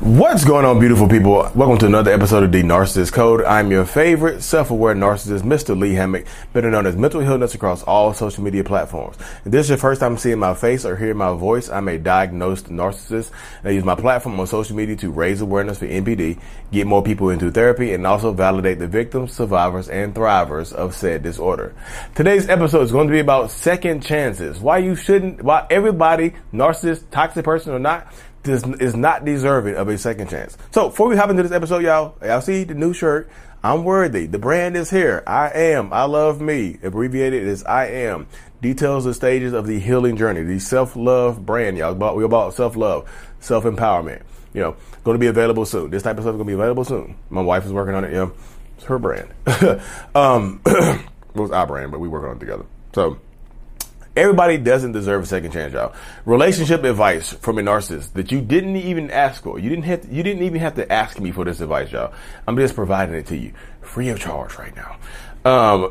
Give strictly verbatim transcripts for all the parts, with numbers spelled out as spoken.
What's going on, beautiful people? Welcome to another episode of The Narcissist Code. I'm your favorite self-aware narcissist, Mister Lee Hammock, better known as Mental Illness across all social media platforms. If this is your first time seeing my face or hearing my voice, I'm a diagnosed narcissist. I use my platform on social media to raise awareness for N P D, get more people into therapy, and also validate the victims, survivors, and thrivers of said disorder. Today's episode is going to be about second chances. Why you shouldn't, why everybody, narcissist, toxic person or not, This is not deserving of a second chance. So before we hop into this episode, y'all, y'all see the new shirt. I'm worthy. The brand is here. I am. I love me. Abbreviated is I am. Details the stages of the healing journey. The self-love brand, y'all. We're about self-love, self-empowerment. You know, going to be available soon. This type of stuff is going to be available soon. My wife is working on it. Yeah, it's her brand. um, it was our brand, but we work on it together. So. Everybody doesn't deserve a second chance, y'all. Relationship advice from a narcissist that you didn't even ask for. You didn't have to, you didn't even have to ask me for this advice, y'all. I'm just providing it to you free of charge right now. Um,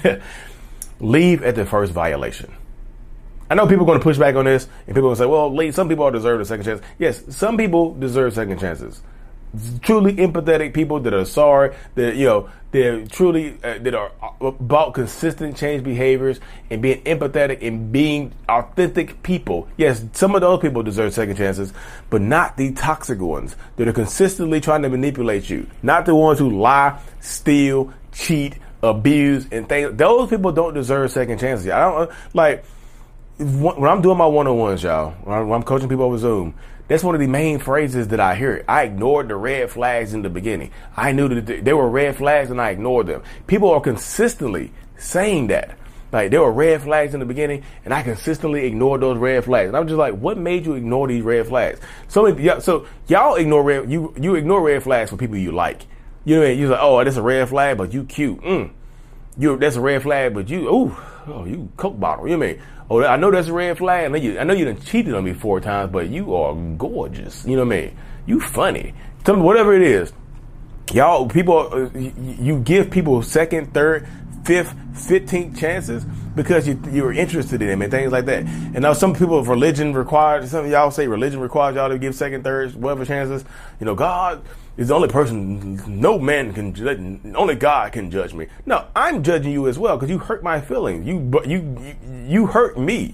leave at the first violation. I know people are going to push back on this, and people are going to say, well, Lee, some people deserve a second chance. Yes, some people deserve second chances. Truly empathetic people that are sorry, that, you know, they're truly, uh, that are about consistent change behaviors and being empathetic and being authentic people. Yes, some of those people deserve second chances, but not the toxic ones that are consistently trying to manipulate you. Not the ones who lie, steal, cheat, abuse, and things. Those people don't deserve second chances. I don't, like, when I'm doing my one-on-ones, y'all, when I'm coaching people over Zoom, that's one of the main phrases that I hear. I ignored the red flags in the beginning. I knew that there were red flags and I ignored them. People are consistently saying that. Like, there were red flags in the beginning and I consistently ignored those red flags. And I'm just like, what made you ignore these red flags? So, so y'all ignore red, you, you ignore red flags for people you like. You know what I mean? You're like, oh, that's a red flag, but you cute. Mm. You, that's a red flag, but you, ooh, oh, you Coke bottle. You know what I mean? Oh, I know that's a red flag. I know you, I know you done cheated on me four times, but you are gorgeous. You know what I mean? You funny. Tell me whatever it is. Y'all, people, you give people second, third, fifth, fifteenth chances because you, you're interested in them and things like that. And now some people, if religion requires, some of y'all say religion requires y'all to give second, third, whatever chances. You know, God is the only person, no man can judge, only God can judge me. No, I'm judging you as well because you hurt my feelings. You, you, you, you hurt me.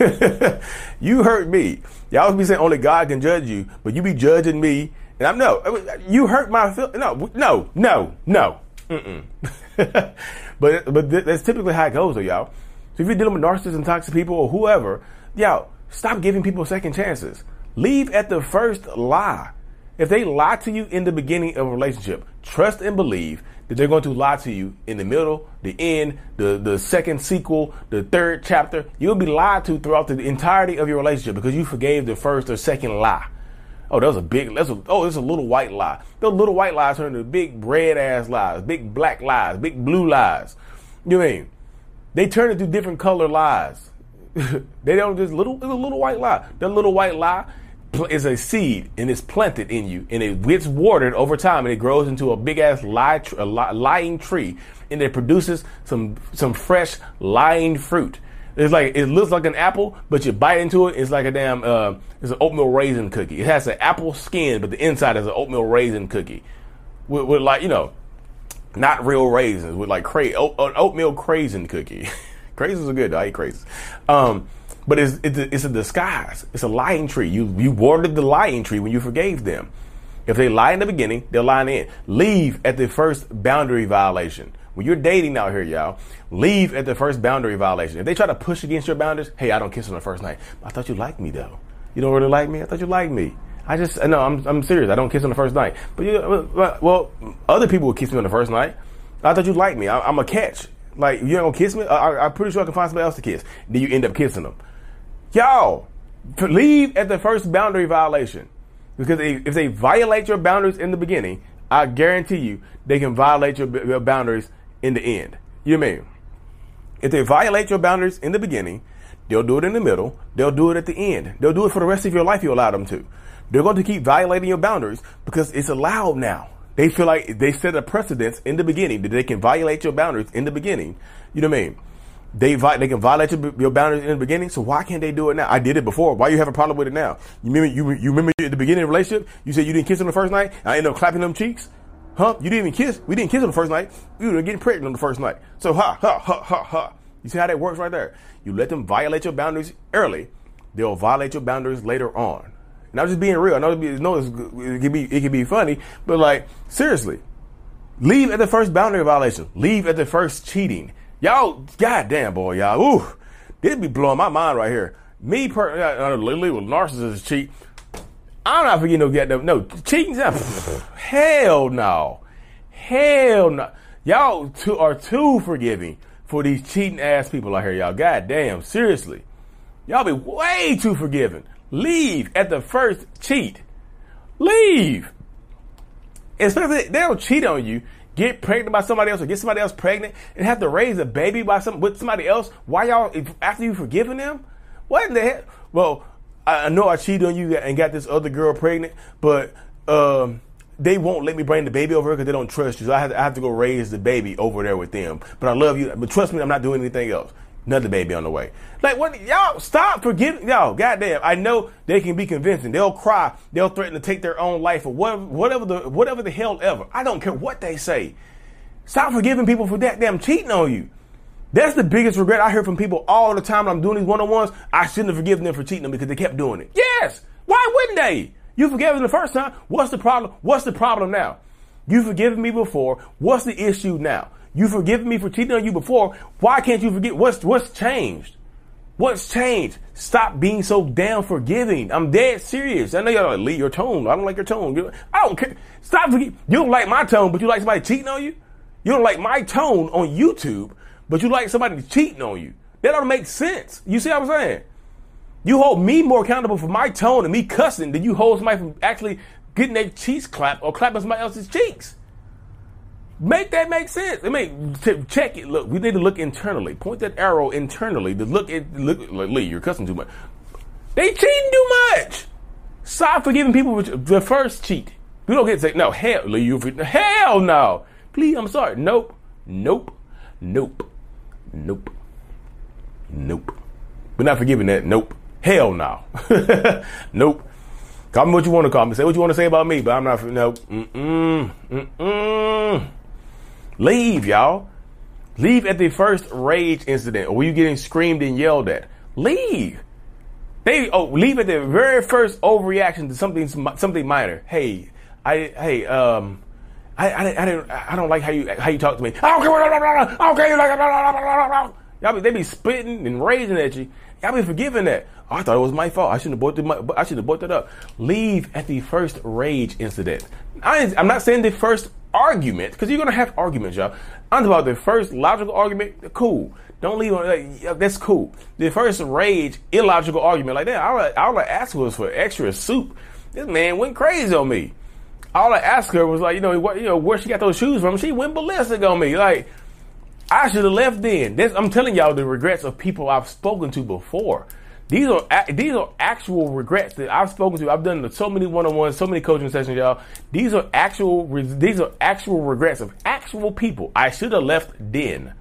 You hurt me. Y'all be saying only God can judge you, but you be judging me. And I'm no, you hurt my feelings. No, no, no, no. Mm-mm. but but th- that's typically how it goes, though, y'all. So if you're dealing with narcissists and toxic people or whoever, y'all, stop giving people second chances. Leave at the first lie. If they lie to you in the beginning of a relationship, trust and believe that they're going to lie to you in the middle, the end, the, the second sequel, the third chapter. You'll be lied to throughout the entirety of your relationship because you forgave the first or second lie. Oh, that was a big, that's a, oh, it's a little white lie. Those little white lies turn into big red ass lies, big black lies, big blue lies. You know what I mean? They turn into different color lies. They don't just little, it's a little white lie. That little white lie is a seed and it's planted in you and it gets watered over time and it grows into a big ass lie, a lying tree and it produces some, some fresh lying fruit. It's like, it looks like an apple, but you bite into it, it's like a damn, uh, it's an oatmeal raisin cookie. It has an apple skin, but the inside is an oatmeal raisin cookie. With, with like, you know, not real raisins, with like cra- oat, oatmeal craisin cookie. Craisins are good, though. I eat craisins. Um, but it's, it's, a, it's a disguise. It's a lying tree. You, you watered the lying tree when you forgave them. If they lie in the beginning, they'll lie in the end. Leave at the first boundary violation. When you're dating out here, y'all, leave at the first boundary violation. If they try to push against your boundaries, hey, I don't kiss on the first night. I thought you liked me, though. You don't really like me? I thought you liked me. I just, no, I'm I'm serious. I don't kiss on the first night. But, you, well, other people will kiss me on the first night. I thought you liked me. I, I'm a catch. Like, you ain't gonna kiss me? I, I'm pretty sure I can find somebody else to kiss. Then you end up kissing them. Y'all, leave at the first boundary violation. Because if they violate your boundaries in the beginning, I guarantee you they can violate your, your boundaries in the end. You know what I mean? If they violate your boundaries in the beginning, they'll do it in the middle. They'll do it at the end. They'll do it for the rest of your life. You allow them to. They're going to keep violating your boundaries because it's allowed now. They feel like they set a precedence in the beginning that they can violate your boundaries in the beginning. You know what I mean? They they can violate your, your boundaries in the beginning, so why can't they do it now? I did it before. Why you have a problem with it now? You remember you you remember at the beginning of the relationship, you said you didn't kiss him the first night, and I ended up clapping them cheeks? Huh? You didn't even kiss? We didn't kiss on the first night. We were getting pregnant on the first night. So ha, ha, ha, ha, ha. You see how that works right there? You let them violate your boundaries early. They'll violate your boundaries later on. And I'm just being real. I know, it's, no, it's, it can be it can be funny, but like, seriously. Leave at the first boundary violation. Leave at the first cheating. Y'all, goddamn, boy, y'all. Ooh, this be blowing my mind right here. Me, per, uh, literally, with narcissists cheat. I'm not forgetting no goddamn, no, cheating. Hell no. Hell no. Y'all too, are too forgiving for these cheating ass people out here, y'all. Goddamn, seriously. Y'all be way too forgiving. Leave at the first cheat. Leave. Especially, they'll cheat on you, get pregnant by somebody else, or get somebody else pregnant, and have to raise a baby by some with somebody else. Why y'all, if, after you forgiving them? What in the hell? Well, I know I cheated on you and got this other girl pregnant, but um, they won't let me bring the baby over because they don't trust you. So I have, to, I have to go raise the baby over there with them. But I love you. But trust me, I'm not doing anything else. Another baby on the way. Like, what? Y'all stop forgiving. Y'all, goddamn. I know they can be convincing. They'll cry. They'll threaten to take their own life or whatever, whatever the whatever the hell ever. I don't care what they say. Stop forgiving people for that damn cheating on you. That's the biggest regret I hear from people all the time when I'm doing these one-on-ones. I shouldn't have forgiven them for cheating them because they kept doing it. Yes. Why wouldn't they? You forgave them the first time. What's the problem? What's the problem now? You forgiven me before. What's the issue now? You forgiven me for cheating on you before. Why can't you forget? What's what's changed? What's changed? Stop being so damn forgiving. I'm dead serious. I know y'all like, Lee, your tone. I don't like your tone. I don't care. Stop forgetting. You don't like my tone, but you like somebody cheating on you? You don't like my tone on YouTube, but you like somebody cheating on you. That don't make sense. You see what I'm saying? You hold me more accountable for my tone and me cussing than you hold somebody from actually getting their cheeks clapped or clapping somebody else's cheeks. Make that make sense. I mean, to check it. Look, we need to look internally. Point that arrow internally to look at, look, like, Lee, you're cussing too much. They cheating too much. Stop forgiving people for the first cheat. We don't get to say, no, hell, Lee, you, hell no. Please, I'm sorry. Nope. Nope. Nope. Nope. Nope. We're not forgiving that. Nope. Hell no. Nope. Call me what you want to call me. Say what you want to say about me, but I'm not, nope. Mm-mm. Mm-mm. Leave, y'all. Leave at the first rage incident or were you getting screamed and yelled at. Leave. They oh leave at the very first overreaction to something something minor. Hey, I hey um I I, I didn't I don't like how you how you talk to me. I don't care. I don't care. Like y'all be, they be spitting and raging at you. Y'all be forgiving that. Oh, I thought it was my fault. I shouldn't have brought the, I should have brought that up. Leave at the first rage incident. I, I'm not saying the first argument, because you're going to have arguments, y'all. I'm about the first logical argument. Cool. Don't leave on like, yeah, that's cool. The first rage, illogical argument like that, all I, all I asked was for extra soup. This man went crazy on me. All I asked her was like, you know, what, you know, where she got those shoes from. She went ballistic on me. Like, I should have left then. This, I'm telling y'all the regrets of people I've spoken to before. These are these are actual regrets that I've spoken to. I've done so many one-on-ones, so many coaching sessions, y'all. These are actual these are actual regrets of actual people. I should have left then.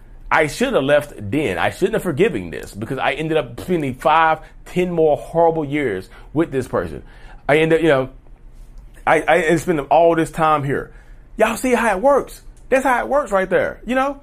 I should have left then. I shouldn't have forgiven this because I ended up spending five, ten more horrible years with this person. I ended up, you know, I, I ended up spending all this time here. Y'all see how it works. That's how it works right there. You know,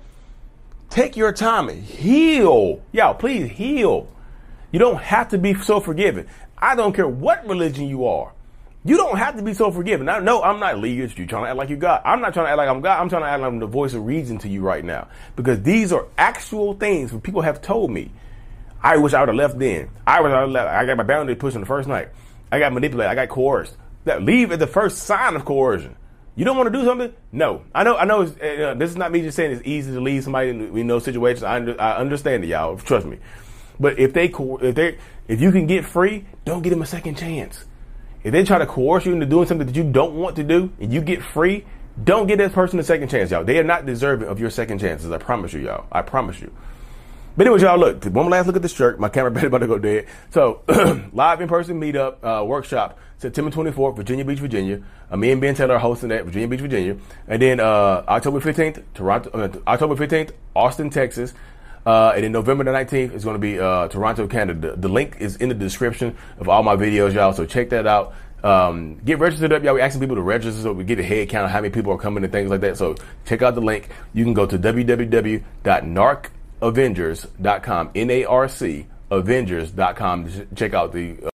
take your time and heal. Y'all, please heal. You don't have to be so forgiving. I don't care what religion you are. You don't have to be so forgiving. I know I'm not religious. You're trying to act like you God. I'm not trying to act like I'm God. I'm trying to act like I'm the voice of reason to you right now. Because these are actual things that people have told me. I wish I would have left then. I wish I would have left. I got my boundary pushed on the first night. I got manipulated. I got coerced. That leave at the first sign of coercion. You don't want to do something? No. I know. I know. It's, uh, this is not me just saying it's easy to leave somebody in, in those situations. I, under, I understand it, y'all. Trust me. But if they, if they, if you can get free, don't give them a second chance. If they try to coerce you into doing something that you don't want to do and you get free, don't give that person a second chance, y'all. They are not deserving of your second chances. I promise you, y'all. I promise you. But anyways, y'all, look, one last look at this shirt. My camera better about to go dead. So, live in-person meetup, uh, workshop, September twenty-fourth, Virginia Beach, Virginia. Uh, me and Ben Taylor are hosting that, Virginia Beach, Virginia. And then uh, October fifteenth, Toronto, uh, October fifteenth, Austin, Texas. Uh, and then November the nineteenth is going to be uh, Toronto, Canada. The link is in the description of all my videos, y'all. So check that out. Um, get registered up, y'all. We're asking people to register so we get a head count of how many people are coming and things like that. So check out the link. You can go to w w w dot narc avengers dot com, N A R C Avengers dot com to check out the